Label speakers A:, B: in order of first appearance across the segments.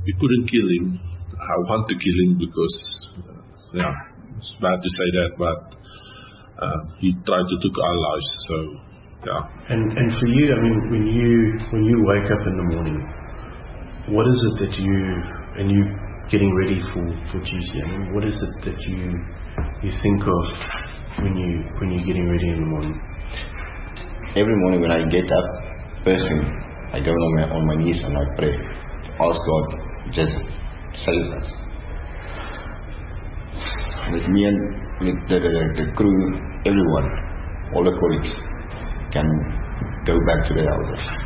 A: we couldn't kill him. I want to kill him because, it's bad to say that, but he tried to take our lives. So, yeah.
B: And for you, I mean, when you wake up in the morning, what is it that you getting ready for Tuesday? I mean, what is it that you think of when you're getting ready in the morning?
C: Every morning when I get up, first thing, I go on my knees and I pray. Ask God, just save us. With me and with the crew, everyone, all the colleagues, can go back to their houses.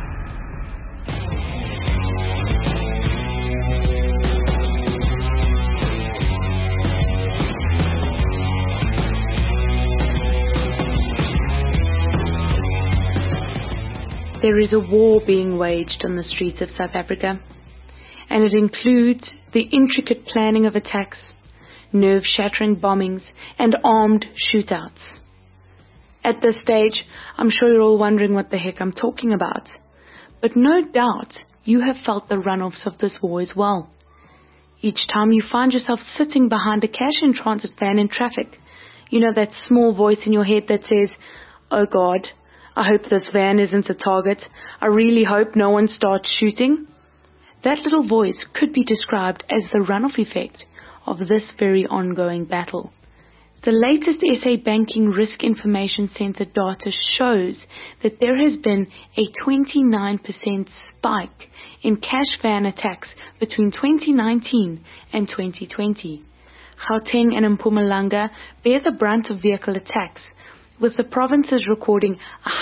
D: There is a war being waged on the streets of South Africa, and it includes the intricate planning of attacks, nerve-shattering bombings, and armed shootouts. At this stage, I'm sure you're all wondering what the heck I'm talking about. But no doubt you have felt the runoffs of this war as well. Each time you find yourself sitting behind a cash in transit van in traffic, you know that small voice in your head that says, "Oh God, I hope this van isn't a target. I really hope no one starts shooting." That little voice could be described as the runoff effect of this very ongoing battle. The latest SA Banking Risk Information Centre data shows that there has been a 29% spike in cash van attacks between 2019 and 2020. Gauteng and Mpumalanga bear the brunt of vehicle attacks, with the provinces recording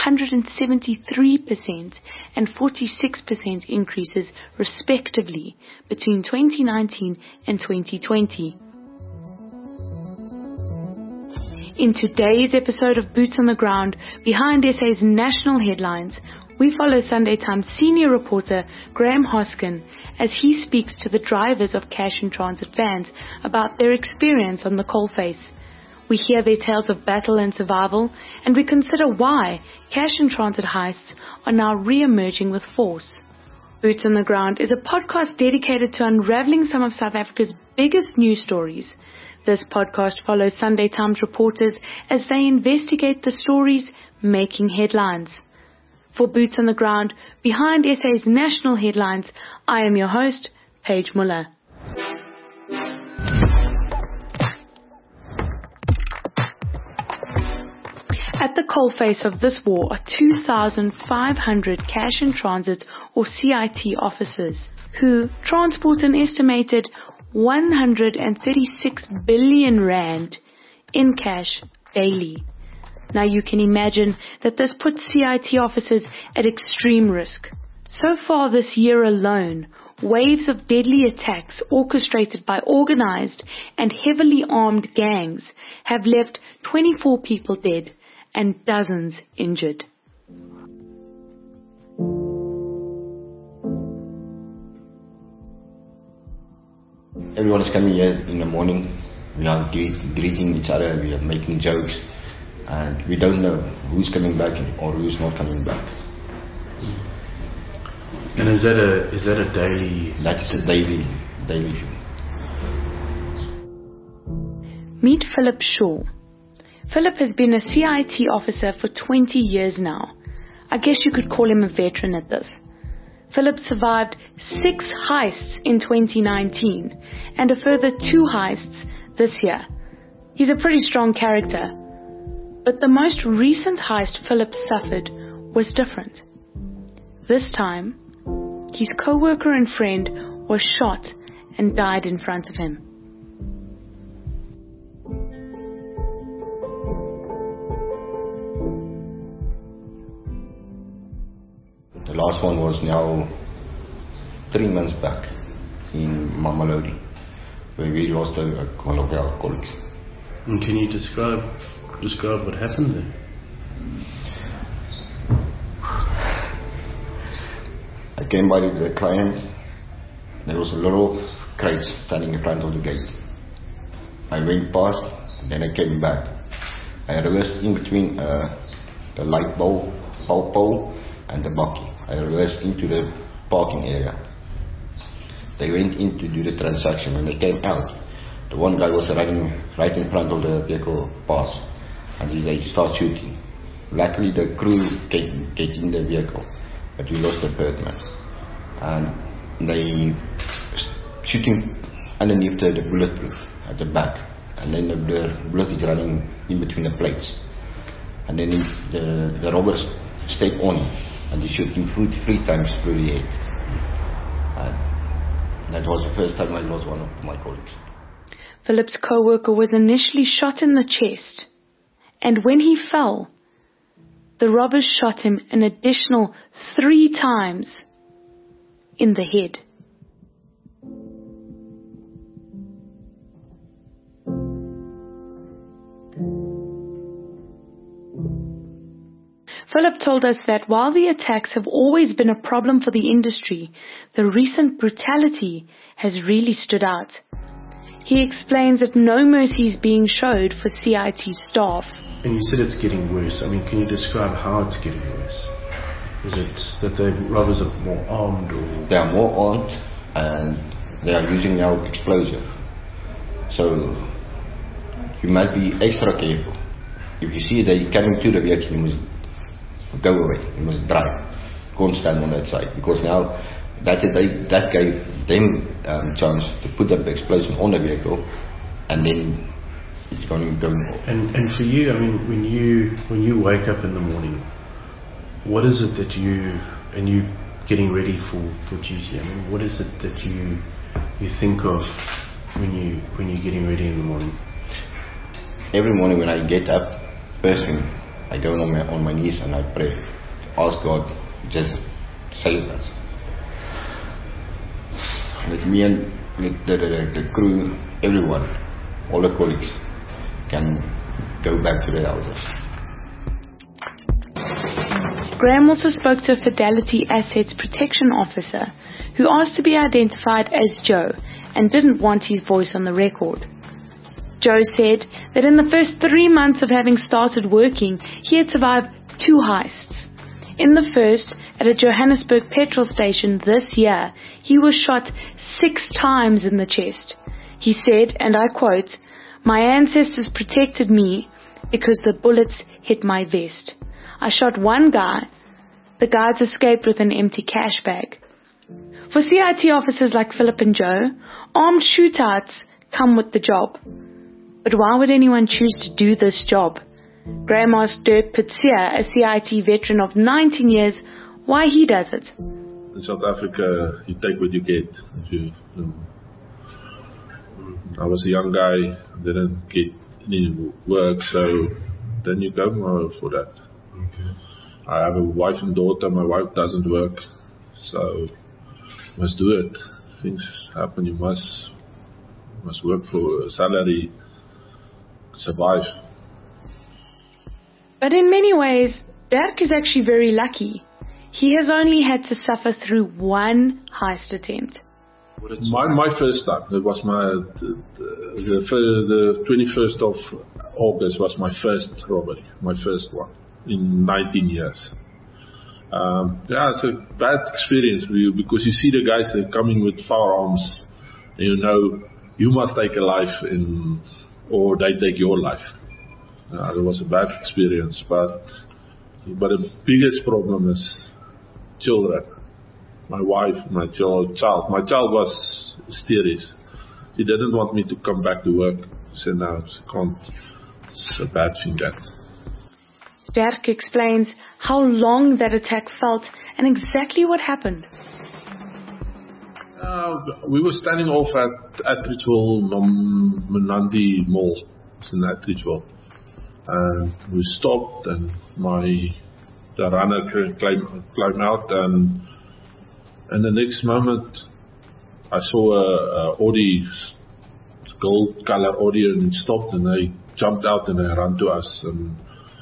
D: 173% and 46% increases respectively between 2019 and 2020. In today's episode of Boots on the Ground, behind SA's national headlines, we follow Sunday Times senior reporter Graham Hoskin as he speaks to the drivers of cash in transit vans about their experience on the coalface. We hear their tales of battle and survival, and we consider why cash in transit heists are now re-emerging with force. Boots on the Ground is a podcast dedicated to unraveling some of South Africa's biggest news stories. This podcast follows Sunday Times reporters as they investigate the stories making headlines. For Boots on the Ground, behind SA's national headlines, I am your host, Paige Muller. At the coalface of this war are 2,500 cash in transit or CIT officers who transport an estimated 136 billion rand in cash daily. Now you can imagine that this puts CIT officers at extreme risk. So far this year alone, waves of deadly attacks orchestrated by organized and heavily armed gangs have left 24 people dead and dozens injured.
C: Everyone is coming here in the morning. We are greeting each other, we are making jokes, and we don't know who's coming back or who's not coming back.
B: And is that a daily?
C: That is a daily view.
D: Meet Philip Shaw. Philip has been a CIT officer for 20 years now. I guess you could call him a veteran at this. Philip survived 6 heists in 2019 and a further 2 heists this year. He's a pretty strong character. But the most recent heist Philip suffered was different. This time, his co-worker and friend was shot and died in front of him.
C: The last one was now 3 months back in Mamelodi, where we lost one of our colleagues.
B: And can you describe what happened there?
C: I came by the client. There was a lot of crates standing in front of the gate. I went past, then I came back. I reversed in between the light pole and the bucky. I reversed into the parking area. They went in to do the transaction. When they came out, the one guy was running right in front of the vehicle pass, and they start shooting. Luckily, the crew get in the vehicle, but we lost the third man. And they shooting underneath the bulletproof at the back, and then the bullet is running in between the plates. And then the robbers stayed on, and they shot him three times through the head. And that was the first time I lost one of my colleagues.
D: Philip's co-worker was initially shot in the chest, and when he fell, the robbers shot him an additional 3 times in the head. Philip told us that while the attacks have always been a problem for the industry, the recent brutality has really stood out. He explains that no mercy is being showed for CIT staff.
B: And you said it's getting worse. I mean, can you describe how it's getting worse? Is it that the robbers are more armed, or...?
C: They are more armed, and they are using now explosive. So you must be extra careful. If you see they coming to the vehicle, you must go away. You must drive. Can't stand on that side, because now that gave them chance to put the explosion on the vehicle, and then it's going off.
B: And for you, I mean, when you wake up in the morning, what is it that you getting ready for duty? I mean, what is it that you think of when you're getting ready in the morning?
C: Every morning when I get up, first thing, I go on my knees and I pray, ask God, just save us. With me and with the crew, everyone, all the colleagues, can go back to their houses.
D: Graham also spoke to a Fidelity Assets Protection Officer who asked to be identified as Joe and didn't want his voice on the record. Joe said that in the first 3 months of having started working, he had survived 2 heists. In the first, at a Johannesburg petrol station this year, he was shot 6 times in the chest. He said, and I quote, "My ancestors protected me because the bullets hit my vest. I shot one guy. The guards escaped with an empty cash bag." For CIT officers like Philip and Joe, armed shootouts come with the job. But why would anyone choose to do this job? Graham asked Dirk Pitsia, a CIT veteran of 19 years, why he does it.
A: In South Africa, you take what you get. I was a young guy, didn't get any work, so then you go for that.
B: Okay.
A: I have a wife and daughter. My wife doesn't work, so must do it. Things happen. You must work for a salary, survive.
D: But in many ways, Dirk is actually very lucky. He has only had to suffer through 1 heist attempt.
A: My first time. It was the 21st of August was my first robbery, my first one in 19 years. It's a bad experience for you, because you see the guys that are coming with firearms, and you know you must take a life or they take your life. It was a bad experience, but the biggest problem is children. My wife, my child. My child was hysterical. He didn't want me to come back to work. He said, no, she can't. It's a bad thing, that.
D: Dirk explains how long that attack felt and exactly what happened.
A: We were standing off at Atteridgeville, Menandi Mall. It's in Atteridgeville. And we stopped, and the runner climbed out, and the next moment I saw a Audi, gold color Audi, and it stopped, and they jumped out and they ran to us. And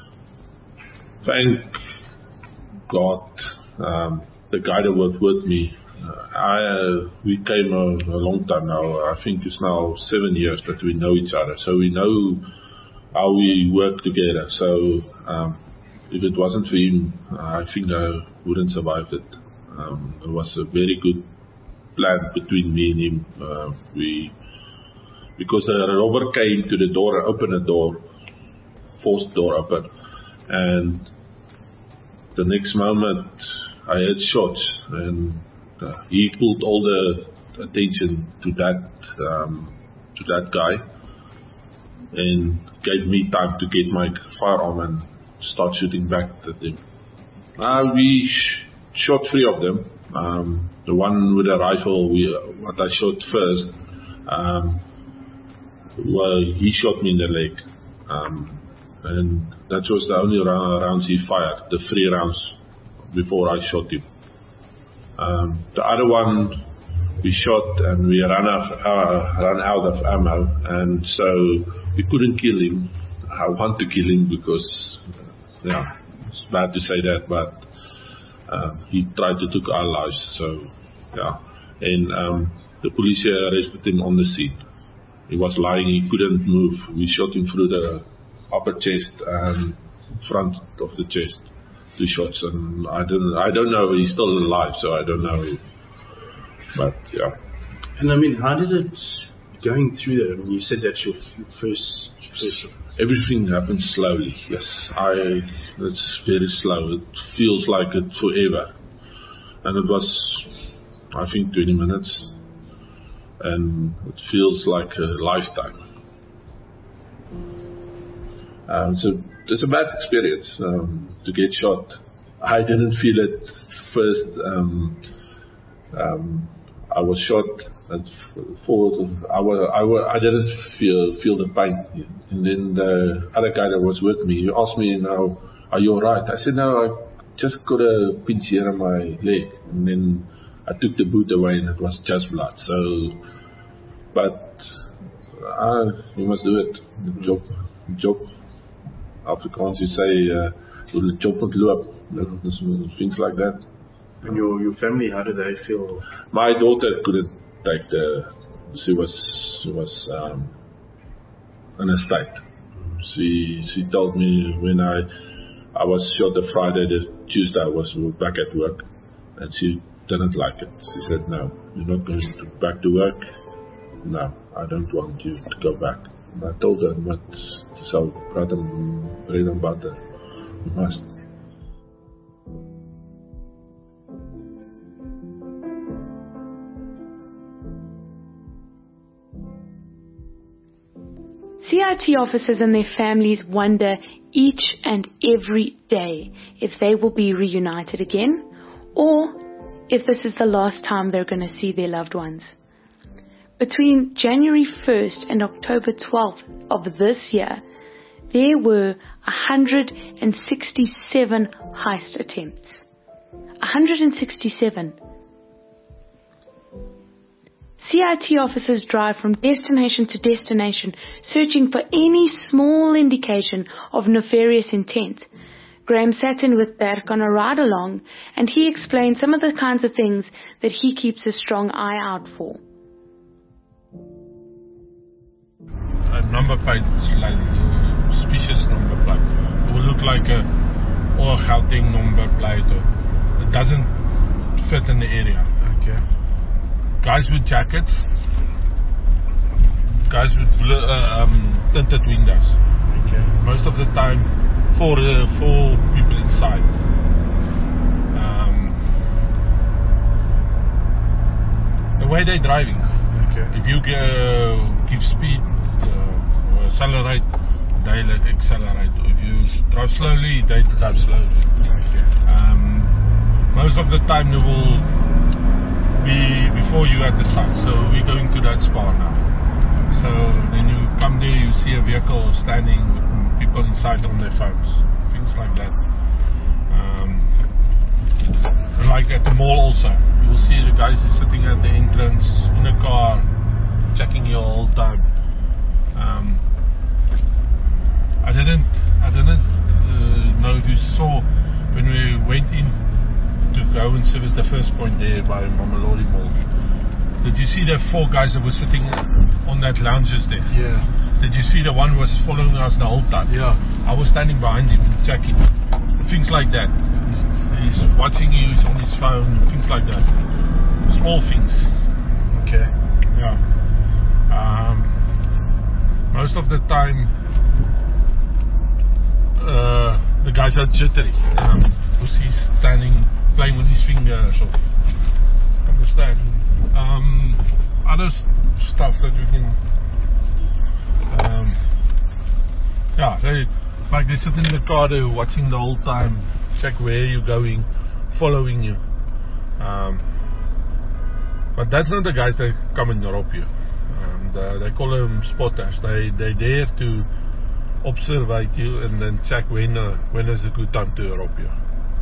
A: thank God, the guy that worked with me, we came a long time now. I think it's now 7 years that we know each other, so we know how we work together. So if it wasn't for him, I think I wouldn't survive it. It was a very good planned between me and him. Because the robber came to the door, opened the door, forced the door open, and the next moment I heard shots, and he pulled all the attention to that guy, and gave me time to get my firearm and start shooting back at him. We shot 3 of them. The one with the rifle, what I shot first, well, he shot me in the leg, and that was the only rounds he fired, the 3 rounds before I shot him. The other one we shot and we ran out of ammo, and so we couldn't kill him. I want to kill him because, it's bad to say that, but he tried to take our lives. So, and the police arrested him on the scene. He was lying, he couldn't move. We shot him through the upper chest and front of the chest, 2 shots, and I don't know, he's still alive, so I don't know. But yeah.
B: And I mean, how did it, going through that, I mean, you said that's your first.
A: Everything happens slowly, yes. It's very slow. It feels like it forever. And it was, I think, 20 minutes. And it feels like a lifetime. So it's a bad experience to get shot. I didn't feel it first. I was shot at I didn't feel the pain. And then the other guy that was with me, he asked me, "Now, are you alright?" I said, "No, I just got a pinch here on my leg." And then I took the boot away and it was just blood. So, but you must do it. Job. Afrikaans, you say, the job moet loop. Things like that.
B: And your family, how did they feel?
A: My daughter couldn't take she was in a state. She told me when I was shot the Friday, the Tuesday I was back at work, and she didn't like it. She said, "No, you're not going back to work. No, I don't want you to go back." And I told her, "But so bread and butter, you must."
D: CIT officers and their families wonder each and every day if they will be reunited again, or if this is the last time they're going to see their loved ones. Between January 1st and October 12th of this year, there were 167 heist attempts. 167. CIT officers drive from destination to destination, searching for any small indication of nefarious intent. Graham sat in with Dirk on a ride-along, and he explained some of the kinds of things that he keeps a strong eye out for.
A: A number plate, like a suspicious number plate. It will look like a Gauteng number plate. It doesn't fit in the area.
B: Okay.
A: Guys with jackets, guys with tinted windows.
B: Okay.
A: Most of the time, four people inside. The way they're driving.
B: Okay.
A: If you give speed or accelerate, they'll accelerate. If you drive slowly, they drive slowly.
B: Okay.
A: Most of the time they will be before you at the site, so we're going to that spot now. So then you come there, you see a vehicle standing with people inside on their phones, things like that. And like at the mall also, you will see the guys is sitting at the entrance in a car, checking you all the time. I didn't know if you saw when we went in to go and service the first point there by Mamelodi Mall. Did you see the 4 guys that were sitting on that lounges there?
B: Yeah.
A: Did you see the one was following us the whole time?
B: Yeah.
A: I was standing behind him checking. Things like that. He's watching you, he's on his phone, things like that. Small things. Chair. Yeah. Most of the time, the guys are jittery because he's playing with his fingers or understand. Other stuff that we can, they sit in the car, they're watching the whole time, check where you're going, following you. But that's not the guys that come and rob you. They call them spotters. They dare to observe you and then check when is a good time to rob you.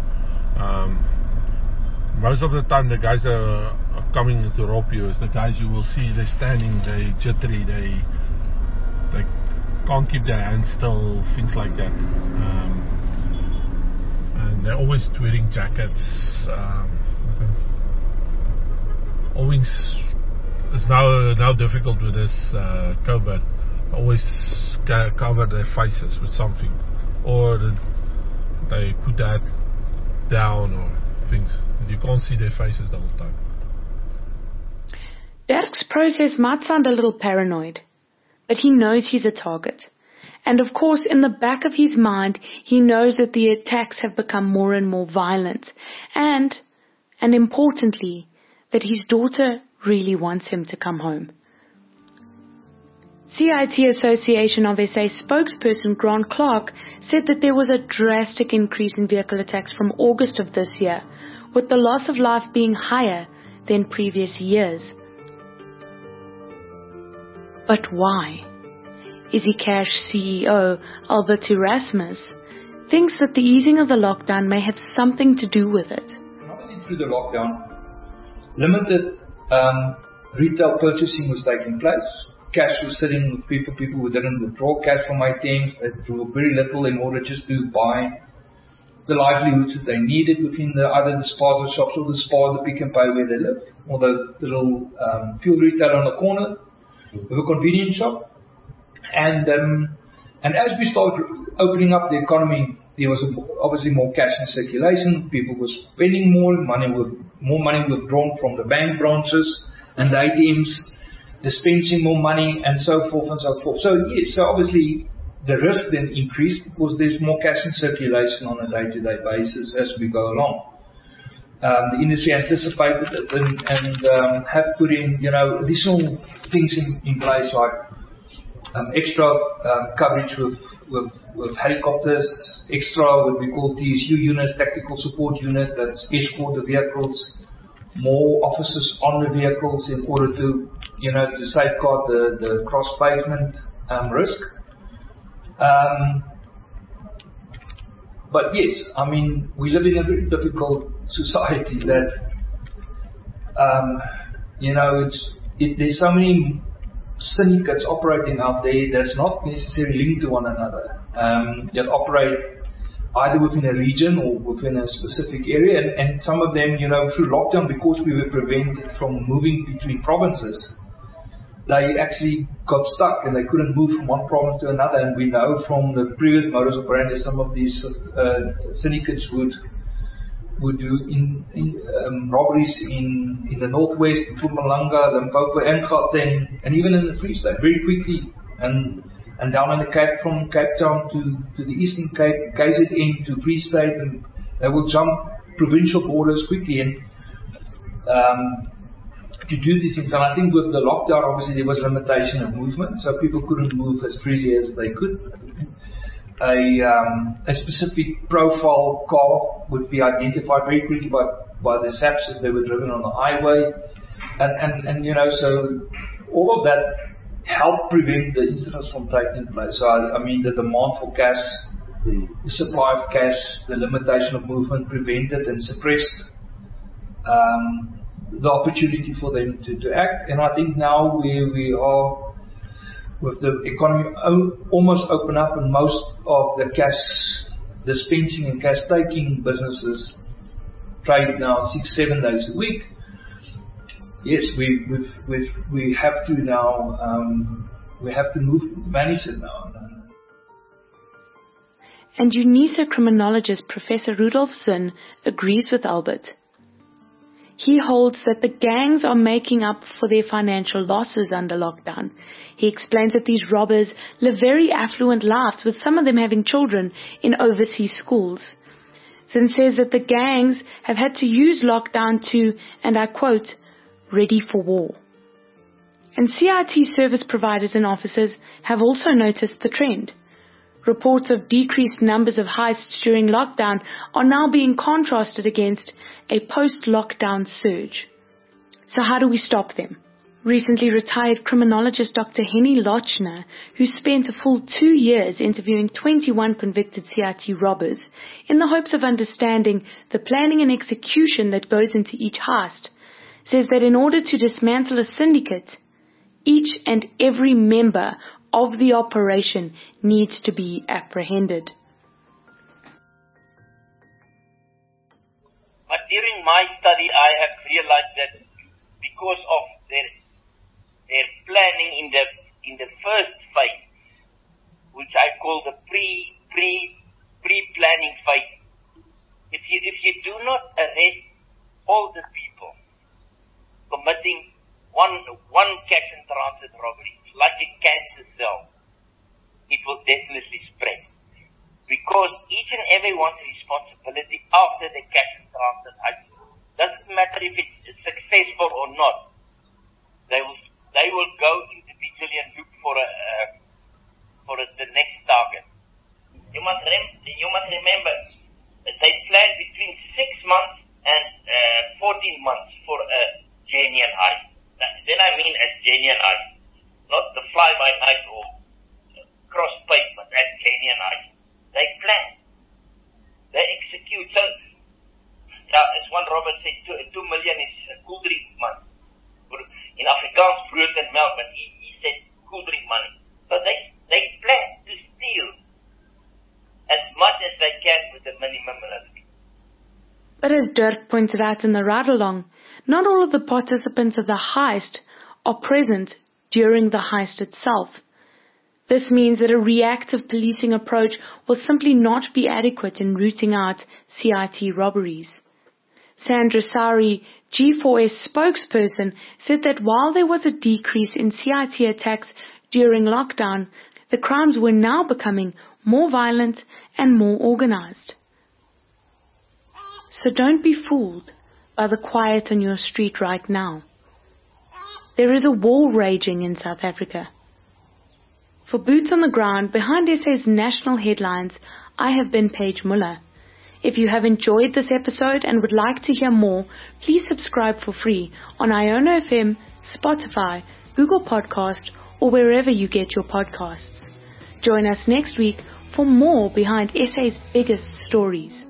A: Most of the time the guys that are coming to rob you is the guys you will see, they're standing, they jittery, they can't keep their hands still, things like that. And they're always wearing jackets. Always, it's now difficult with this COVID. Always cover their faces with something, or they put that down or things. You can't see their faces the whole time.
D: Dirk's process might sound a little paranoid, but he knows he's a target. And of course, in the back of his mind, he knows that the attacks have become more and more violent. And importantly, that his daughter really wants him to come home. CIT Association of SA spokesperson Grant Clark said that there was a drastic increase in vehicle attacks from August of this year, with the loss of life being higher than previous years. But why? EasyCash CEO Albert Erasmus thinks that the easing of the lockdown may have something to do with it.
E: Not only through the lockdown, limited retail purchasing was taking place. Cash was sitting with people who didn't withdraw cash from ATMs. They drew very little in order just to buy the livelihoods that they needed within either the Spaza shops or the Spar, the Pick and Pay where they live, or the little fuel retailer on the corner with a convenience shop. And as we started opening up the economy, there was obviously more cash in circulation. People were spending more money withdrawn from the bank branches and the ATMs, dispensing more money, and so forth and so forth. So yes, so obviously the risk then increased because there's more cash in circulation on a day-to-day basis as we go along. The industry anticipated it and have put in, additional things in place like extra coverage with helicopters, extra what we call TSU units, tactical support units that escort the vehicles, more officers on the vehicles in order to safeguard the cross pavement risk. But yes, we live in a very difficult society that there's so many syndicates operating out there that's not necessarily linked to one another, that operate either within a region or within a specific area, and some of them, through lockdown, because we were prevented from moving between provinces, they actually got stuck and they couldn't move from one province to another. And we know from the previous modus operandi some of these syndicates would do robberies in the northwest, in Mpumalanga, Limpopo, and Gauteng, and even in the Free State very quickly, and down in the Cape, from Cape Town to the Eastern Cape, KZN to Free State, and they will jump provincial borders quickly and to do these things. And I think with the lockdown, obviously there was limitation of movement, so people couldn't move as freely as they could. A specific profile car would be identified very quickly by the SAPs if they were driven on the highway, and so all of that helped prevent the incidents from taking place. So the demand for cash, the supply of cash, the limitation of movement prevented and suppressed the opportunity for them to act. And I think now where we are with the economy almost open up and most of the cash dispensing and cash taking businesses trade now 6-7 days a week. Yes, we have to now manage it now.
D: And UNISA criminologist Professor Rudolf Zinn agrees with Albert. He holds that the gangs are making up for their financial losses under lockdown. He explains that these robbers live very affluent lives, with some of them having children in overseas schools. Zin says that the gangs have had to use lockdown to, and I quote, ready for war. And CIT service providers and officers have also noticed the trend. Reports of decreased numbers of heists during lockdown are now being contrasted against a post-lockdown surge. So how do we stop them? Recently retired criminologist Dr. Henny Lochner, who spent a full 2 years interviewing 21 convicted CIT robbers in the hopes of understanding the planning and execution that goes into each heist, says that in order to dismantle a syndicate, each and every member of the operation needs to be apprehended.
F: But during my study, I have realized that because of their planning in the first phase, which I call the pre-planning phase, if you do not arrest all the people committing one cash and transit robbery, it's like a cancer cell. It will definitely spread. Because each and every one's responsibility after the cash and transit heist, doesn't matter if it's successful or not. They will go individually and look for the next target. You must remember that they plan between 6 months and 14 months for a genuine heist. Then I mean a genuine heist, not the fly-by-night or cross pavement, a genuine heist. They plan, they execute. So, as one robber said, 2 million is cool drink money. In Afrikaans, brood and melk, but he said cool drink money. So they plan to steal as much as they can with the minimum risk.
D: But as Dirk pointed out in the ride-along, not all of the participants of the heist are present during the heist itself. This means that a reactive policing approach will simply not be adequate in rooting out CIT robberies. Sandra Sari, G4S spokesperson, said that while there was a decrease in CIT attacks during lockdown, the crimes were now becoming more violent and more organized. So don't be fooled by the quiet on your street right now. There is a war raging in South Africa. For Boots on the Ground, behind SA's national headlines, I have been Paige Muller. If you have enjoyed this episode and would like to hear more, please subscribe for free on Iono FM, Spotify, Google Podcast, or wherever you get your podcasts. Join us next week for more behind SA's biggest stories.